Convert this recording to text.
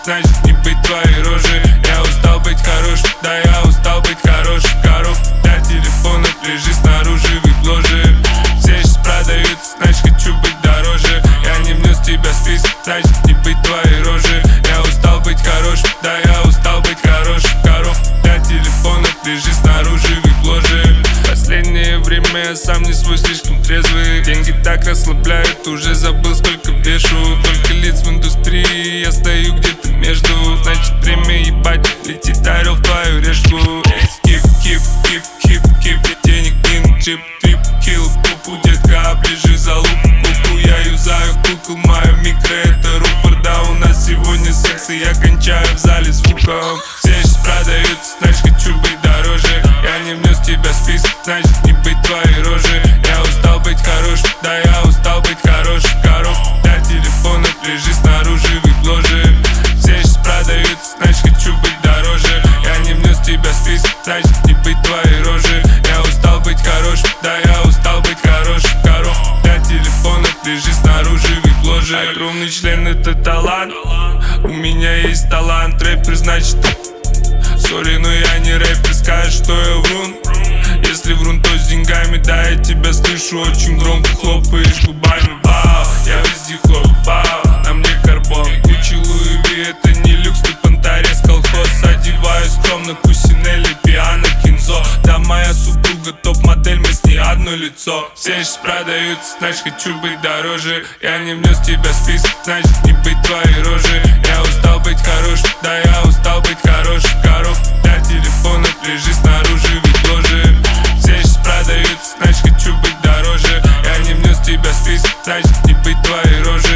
значит не быть твоей рожей. Я устал быть хорошим, да я устал быть хорошим. Коров для телефонов лежит снаружи в их ложе. Все сейчас продаются, значит хочу быть дороже. Я не внес в тебя список, значит не быть твоей рожей. Я устал быть хорошим, да я устал быть хорошим. Коров для телефонов лежит снаружи в их ложе. Последнее время я сам не свой, слишком трезвый. Деньги так расслабляют, уже забыл сколько вешу. Только лиц в индустрии, я стою где-то между. Значит время ебать, летит орел в твою решку. Кип, кип, кип, кип, кип, денег мин, чип, трип, килл, пупу, детка, оближи за лупу. Я юзаю кукол, мою микро, это рупор. Да, у нас сегодня секс, и я кончаю в зале звуком. Все сейчас продаются, значит хочу быть дороже. Я не внес в тебя список, значит не быть твоей рожей. Я устал быть хорошим, да я устал быть хорошим. Коров для телефонов лежит снаружи в их ложе. Все сейчас продаются, значит хочу быть дороже. Я не внес в тебя список, значит не быть твоей рожей. Я устал быть хорошим, да я устал быть хорошим. Коров для телефонов лежит снаружи в их ложе. Огромный член — это талант. У меня есть талант, рэпер значит. Сори, но я не рэпер, скажешь, что я врун. Если врун, то с деньгами, да, я тебя слышу. Очень громко хлопаешь губами, бау. Я везде хлоп, бау, на мне карбон. Гуччи, Луи Ви, это не люкс, ты понторез, колхоз. Одеваюсь скромно, Кусинелли, пиано, кинзо. Да, моя супруга топ-модель, мы с ней одно лицо. Все сейчас продаются, значит хочу быть дороже. Я не внес в тебя список, значит не быть твоей рожей. Я устал быть хорошим, да я устал быть хорошим. Коров для телефонов лежит снаружи в их ложе. Все сейчас продаются, значит хочу быть дороже. Я не внес в тебя список, значит не быть твоей рожей.